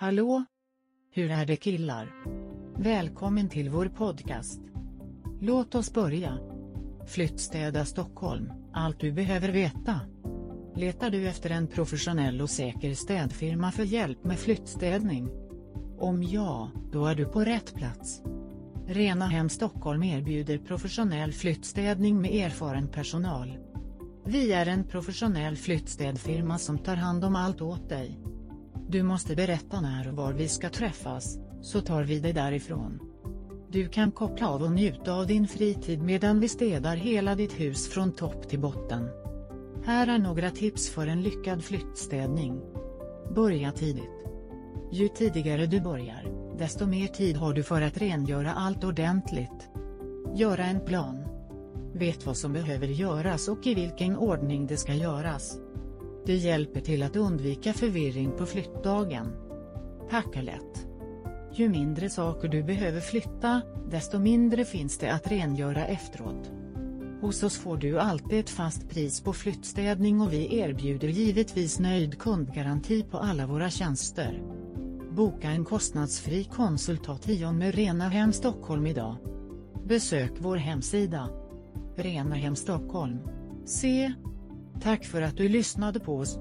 Hallå? Hur är det killar? Välkommen till vår podcast. Låt oss börja. Flyttstäda Stockholm, allt du behöver veta. Letar du efter en professionell och säker städfirma för hjälp med flyttstädning? Om ja, då är du på rätt plats. Rena Hem Stockholm erbjuder professionell flyttstädning med erfaren personal. Vi är en professionell flyttstädfirma som tar hand om allt åt dig. Du måste berätta när och var vi ska träffas, så tar vi det därifrån. Du kan koppla av och njuta av din fritid medan vi städar hela ditt hus från topp till botten. Här är några tips för en lyckad flyttstädning. Börja tidigt. Ju tidigare du börjar, desto mer tid har du för att rengöra allt ordentligt. Göra en plan. Vet vad som behöver göras och i vilken ordning det ska göras. Det hjälper till att undvika förvirring på flyttdagen. Packa lätt. Ju mindre saker du behöver flytta, desto mindre finns det att rengöra efteråt. Hos oss får du alltid ett fast pris på flyttstädning och vi erbjuder givetvis nöjd kundgaranti på alla våra tjänster. Boka en kostnadsfri konsultation med Rena Hem Stockholm idag. Besök vår hemsida. Rena Hem Stockholm. Se. Tack för att du lyssnade på oss.